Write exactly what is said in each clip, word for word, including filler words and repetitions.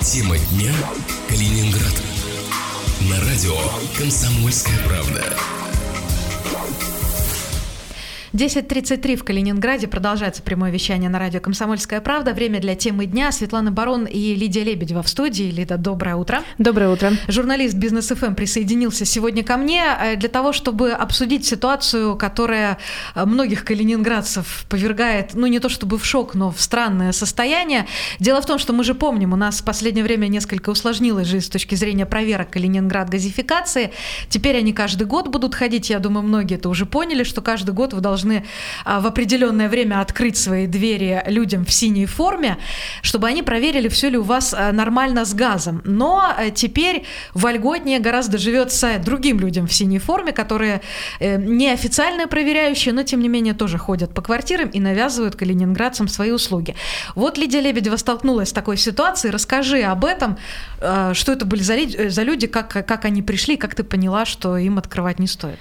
Тема дня Калининград. На радио «Комсомольская правда». десять тридцать три в Калининграде. Продолжается прямое вещание на радио «Комсомольская правда». Время для темы дня. Светлана Барон и Лидия Лебедева в студии. Лида, доброе утро. Доброе утро. Журналист Бизнес эф эм присоединился сегодня ко мне для того, чтобы обсудить ситуацию, которая многих калининградцев повергает, ну не то чтобы в шок, но в странное состояние. Дело в том, что мы же помним, у нас в последнее время несколько усложнилась жизнь с точки зрения проверок Калининград-газификации. Теперь они каждый год будут ходить. Я думаю, многие это уже поняли, что каждый год вы должны в определенное время открыть свои двери людям в синей форме, чтобы они проверили, все ли у вас нормально с газом. Но теперь вольготнее гораздо живется другим людям в синей форме, которые неофициальные проверяющие, но тем не менее тоже ходят по квартирам и навязывают калининградцам свои услуги. Вот Лидия Лебедева столкнулась с такой ситуацией. Расскажи об этом, что это были за, за люди, как, как они пришли, как ты поняла, что им открывать не стоит?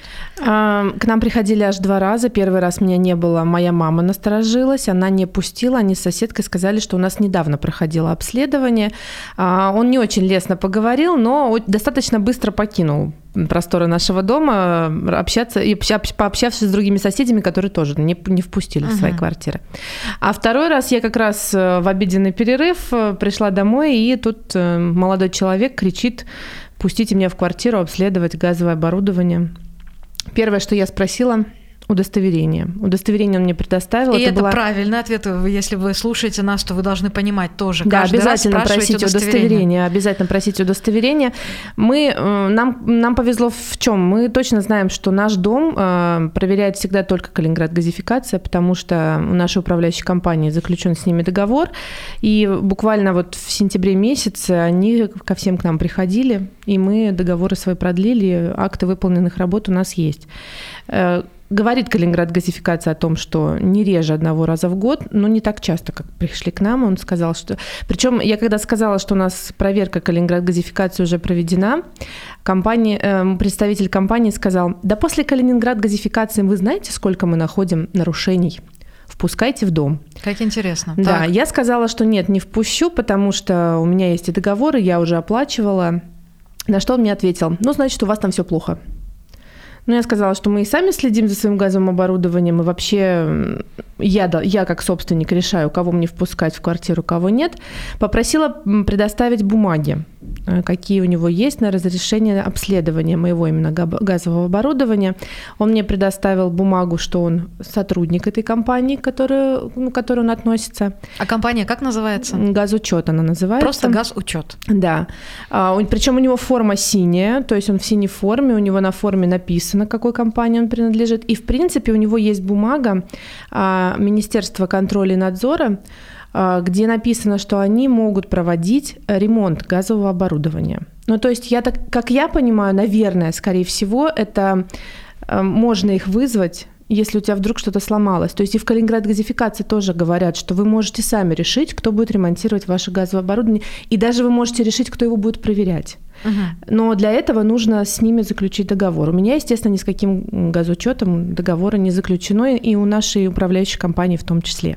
К нам приходили аж два раза. Первый раз меня не было, моя мама насторожилась, она не пустила, они с соседкой сказали, что у нас недавно проходило обследование. Он не очень лестно поговорил, но достаточно быстро покинул просторы нашего дома, общаться и пообщавшись с другими соседями, которые тоже не, не впустили в свои uh-huh. квартиры. А второй раз я как раз в обеденный перерыв пришла домой, и тут молодой человек кричит: «Пустите меня в квартиру обследовать газовое оборудование». Первое, что я спросила: удостоверение. Удостоверение он мне предоставил. И это, это была... правильный ответ. Если вы слушаете нас, то вы должны понимать тоже. Да, каждый обязательно раз просите удостоверение. удостоверение. Обязательно просите удостоверение. Мы, нам, нам повезло в чем? Мы точно знаем, что наш дом э, проверяет всегда только Калининград-газификация, потому что у нашей управляющей компании заключен с ними договор. И буквально вот в сентябре месяце они ко всем к нам приходили, и мы договоры свои продлили, акты выполненных работ у нас есть. Говорит Калининград-газификация о том, что не реже одного раза в год, но не так часто, как пришли к нам. Он сказал, что... Причем я когда сказала, что у нас проверка Калининград-газификации уже проведена, компания, э, представитель компании сказал: да после Калининград-газификации вы знаете, сколько мы находим нарушений? Впускайте в дом. Как интересно. Да, так. Я сказала, что нет, не впущу, потому что у меня есть и договоры, я уже оплачивала. На что он мне ответил: ну, значит, у вас там все плохо. Ну, я сказала, что мы и сами следим за своим газовым оборудованием, и вообще я, я как собственник решаю, кого мне впускать в квартиру, кого нет. Попросила предоставить бумаги, какие у него есть на разрешение обследования моего именно газового оборудования. Он мне предоставил бумагу, что он сотрудник этой компании, к которой, ну, к которой он относится. А компания как называется? Газучет она называется. Просто газучет. Да. Причем у него форма синяя, то есть он в синей форме, у него на форме написано, на какой компании он принадлежит. И, в принципе, у него есть бумага а, Министерства контроля и надзора, а, где написано, что они могут проводить ремонт газового оборудования. Ну, то есть, я так, как я понимаю, наверное, скорее всего, это а, можно их вызвать, если у тебя вдруг что-то сломалось. То есть и в Калининград-газификации тоже говорят, что вы можете сами решить, кто будет ремонтировать ваше газовое оборудование, и даже вы можете решить, кто его будет проверять. Uh-huh. Но для этого нужно с ними заключить договор. У меня, естественно, ни с каким газучетом договора не заключено, и у нашей управляющей компании в том числе.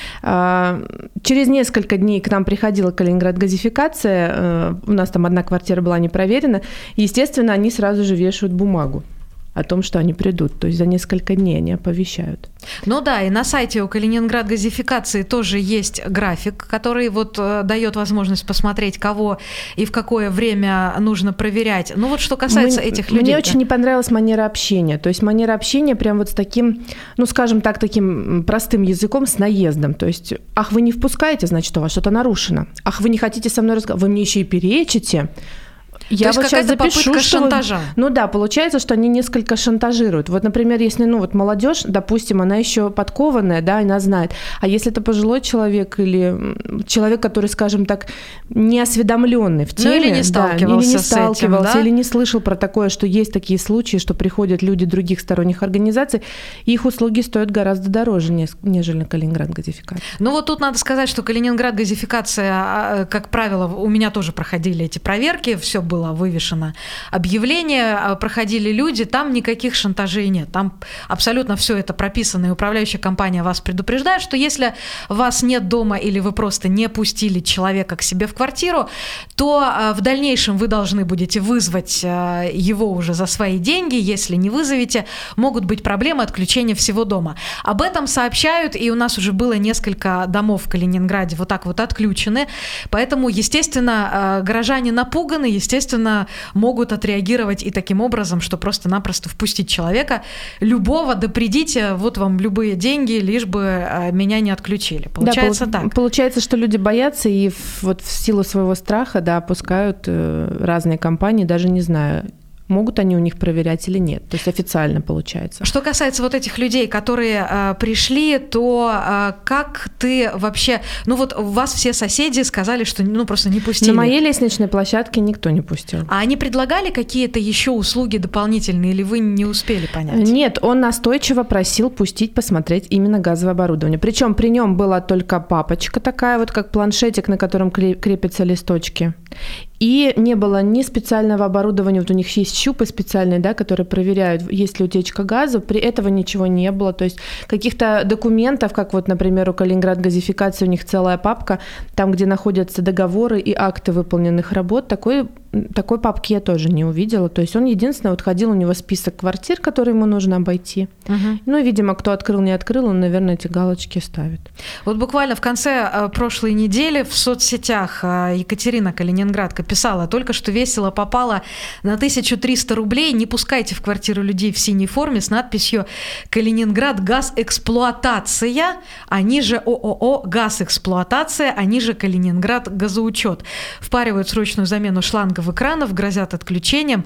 Через несколько дней к нам приходила Калининград-газификация, у нас там одна квартира была не проверена, и, естественно, они сразу же вешают бумагу о том, что они придут. То есть за несколько дней они оповещают. Ну да, и на сайте у Калининград-газификации тоже есть график, который вот э, дает возможность посмотреть, кого и в какое время нужно проверять. Ну вот что касается Мы, этих людей. Мне очень не понравилась манера общения. То есть манера общения прям вот с таким, ну скажем так, таким простым языком, с наездом. То есть: ах, вы не впускаете, значит, у вас что-то нарушено. Ах, вы не хотите со мной разговаривать, вы мне еще и перечите. Я То вот есть какая-то запишу, попытка что... шантажа. Ну да, получается, что они несколько шантажируют. Вот, например, если, ну вот молодежь, допустим, она еще подкованная, да, она знает. А если это пожилой человек или человек, который, скажем так, неосведомленный в теме, ну, или не сталкивался, да, или не с сталкивался, этим, да? или не слышал про такое, что есть такие случаи, что приходят люди других сторонних организаций, их услуги стоят гораздо дороже, нежели Калининград-газификация. Ну вот тут надо сказать, что Калининград-газификация, как правило, у меня тоже проходили эти проверки, все было было вывешено объявление, проходили люди, там никаких шантажей нет. Там абсолютно все это прописано, и управляющая компания вас предупреждает, что если вас нет дома или вы просто не пустили человека к себе в квартиру, то в дальнейшем вы должны будете вызвать его уже за свои деньги. Если не вызовете, могут быть проблемы отключения всего дома. Об этом сообщают, и у нас уже было несколько домов в Калининграде вот так вот отключены. Поэтому, естественно, горожане напуганы, естественно, могут отреагировать и таким образом, что просто-напросто впустить человека любого, да придите, вот вам любые деньги, лишь бы меня не отключили. Получается да, так. Получается, что люди боятся и вот в силу своего страха, да, опускают разные компании, даже не знаю, могут они у них проверять или нет. То есть официально получается. Что касается вот этих людей, которые э, пришли, то э, как ты вообще... Ну вот вас все соседи сказали, что ну просто не пустили. На моей лестничной площадке никто не пустил. А они предлагали какие-то еще услуги дополнительные, или вы не успели понять? Нет, он настойчиво просил пустить посмотреть именно газовое оборудование. Причем при нем была только папочка такая, вот как планшетик, на котором крепятся листочки. И не было ни специального оборудования, вот у них есть щупы специальные, да, которые проверяют, есть ли утечка газа, при этого ничего не было, то есть каких-то документов, как вот, например, у Калининград газификации у них целая папка, там, где находятся договоры и акты выполненных работ, такой, такой папки я тоже не увидела, то есть он единственное, вот ходил, у него список квартир, которые ему нужно обойти, угу. Ну и, видимо, кто открыл, не открыл, он, наверное, эти галочки ставит. Вот буквально в конце прошлой недели в соцсетях Екатерина Калининградка писала, только что весело попала на тысячу триста рублей, не пускайте в квартиру людей в синей форме с надписью «Калининград газэксплуатация», они же ООО «Газэксплуатация», они же «Калининград газоучет». Впаривают срочную замену шлангов экранов, грозят отключением.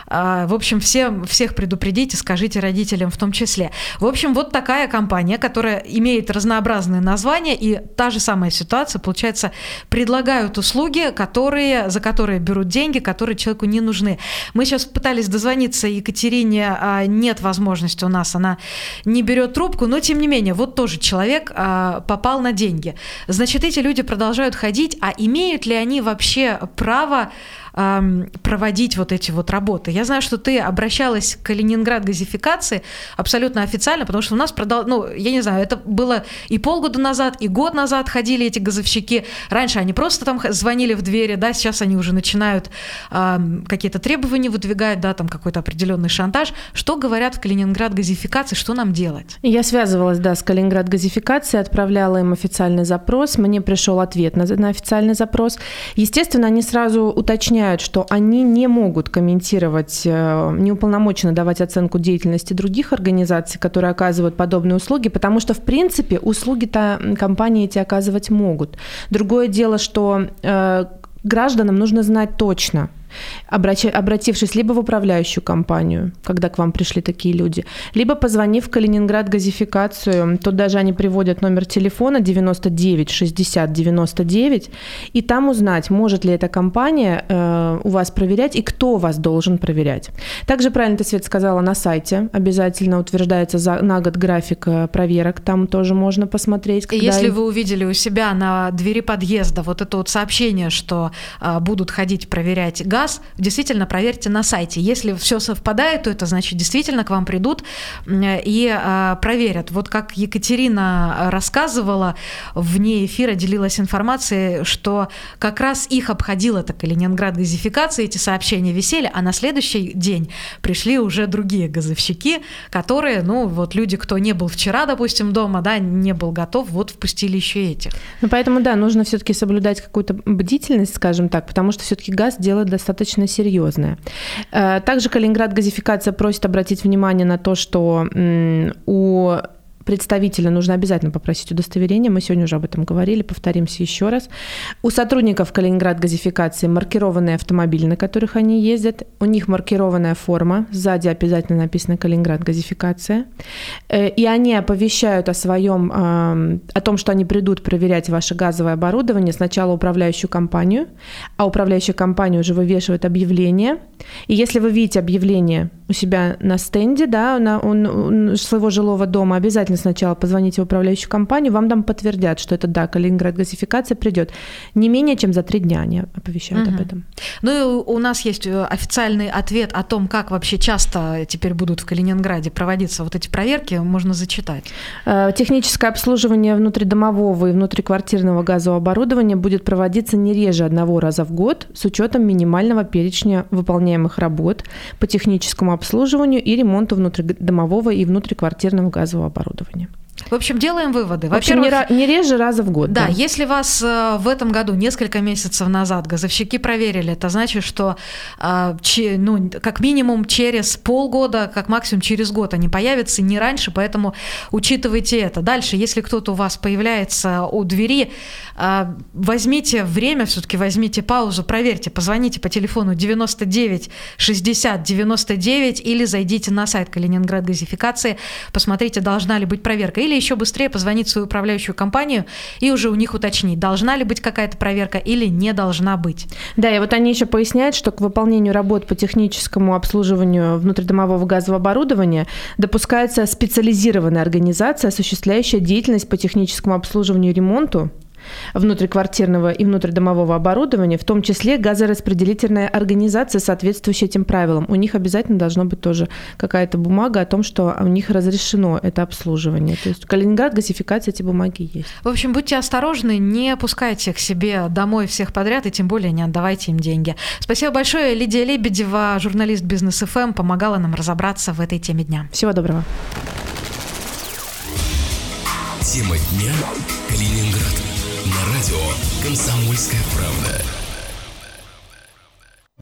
В общем, все, всех предупредите, скажите родителям в том числе. В общем, вот такая компания, которая имеет разнообразные названия, и та же самая ситуация, получается, предлагают услуги, которые, за которые берут деньги, которые человеку не нужны. Мы сейчас пытались дозвониться Екатерине, нет возможности у нас, она не берет трубку, но тем не менее, вот тоже человек попал на деньги. Значит, эти люди продолжают ходить, а имеют ли они вообще право проводить вот эти вот работы? Я знаю, что ты обращалась к Калининград газификации абсолютно официально, потому что у нас продал, ну, я не знаю, это было и полгода назад, и год назад ходили эти газовщики. Раньше они просто там звонили в двери, да, сейчас они уже начинают э, какие-то требования выдвигать, да, там какой-то определенный шантаж. Что говорят в Калининград газификации, что нам делать? Я связывалась, да, с Калининград газификацией, отправляла им официальный запрос, мне пришел ответ на, на официальный запрос. Естественно, они сразу уточняют, что они не могут комментировать, не уполномочены давать оценку деятельности других организаций, которые оказывают подобные услуги, потому что, в принципе, услуги-то компании эти оказывать могут. Другое дело, что э, гражданам нужно знать точно, обратившись либо в управляющую компанию, когда к вам пришли такие люди, либо позвонив в Калининград газификацию, тут даже они приводят номер телефона девяносто девять шестьдесят девяносто девять, и там узнать, может ли эта компания э, у вас проверять и кто вас должен проверять. Также, правильно ты, Свет, сказала, на сайте обязательно утверждается за, на год график проверок, там тоже можно посмотреть. Когда... Если вы увидели у себя на двери подъезда вот это вот сообщение, что э, будут ходить проверять газ, действительно проверьте на сайте. Если все совпадает, то это значит, действительно к вам придут и а, проверят. Вот как Екатерина рассказывала, вне эфира делилась информацией, что как раз их обходила эта Калининград газификация, эти сообщения висели, а на следующий день пришли уже другие газовщики, которые, ну, вот люди, кто не был вчера, допустим, дома, да, не был готов, вот впустили еще этих. Ну, поэтому, да, нужно все-таки соблюдать какую-то бдительность, скажем так, потому что все-таки газ делает достаточно достаточно серьезная. Также Калининград газификация просит обратить внимание на то, что у представителя нужно обязательно попросить удостоверение. Мы сегодня уже об этом говорили, повторимся еще раз. У сотрудников Калининград газификации маркированные автомобили, на которых они ездят. У них маркированная форма. Сзади обязательно написано Калининград газификация. И они оповещают о своем, о том, что они придут проверять ваше газовое оборудование, сначала управляющую компанию, а управляющая компания уже вывешивает объявление. И если вы видите объявление у себя на стенде, да, на, у, у своего жилого дома, обязательно сначала позвоните в управляющую компанию, вам там подтвердят, что это, да, Калининград газификация придет. Не менее чем за три дня они оповещают угу. об этом. Ну и у нас есть официальный ответ о том, как вообще часто теперь будут в Калининграде проводиться вот эти проверки, можно зачитать. Техническое обслуживание внутридомового и внутриквартирного газового оборудования будет проводиться не реже одного раза в год с учетом минимального перечня выполняемых работ по техническому обслуживанию и ремонту внутридомового и внутриквартирного газового оборудования. В общем, делаем выводы. В общем, не, не реже раза в год. Да, да, если вас в этом году, несколько месяцев назад, газовщики проверили, это значит, что ну, как минимум через полгода, как максимум через год они появятся, не раньше, поэтому учитывайте это. Дальше, если кто-то у вас появляется у двери, возьмите время, все-таки возьмите паузу, проверьте, позвоните по телефону девяносто девять шестьдесят девяносто девять или зайдите на сайт Калининград газификации, посмотрите, должна ли быть проверка. Или еще быстрее позвонить в свою управляющую компанию и уже у них уточнить, должна ли быть какая-то проверка или не должна быть. Да, и вот они еще поясняют, что к выполнению работ по техническому обслуживанию внутридомового газового оборудования допускается специализированная организация, осуществляющая деятельность по техническому обслуживанию и ремонту внутриквартирного и внутридомового оборудования, в том числе газораспределительная организация, соответствующая этим правилам. У них обязательно должна быть тоже какая-то бумага о том, что у них разрешено это обслуживание. То есть Калининград газификация, эти бумаги есть. В общем, будьте осторожны, не пускайте к себе домой всех подряд и тем более не отдавайте им деньги. Спасибо большое. Лидия Лебедева, журналист Бизнес эф эм, помогала нам разобраться в этой теме дня. Всего доброго. Тема дня: Калининград. На радио «Комсомольская правда».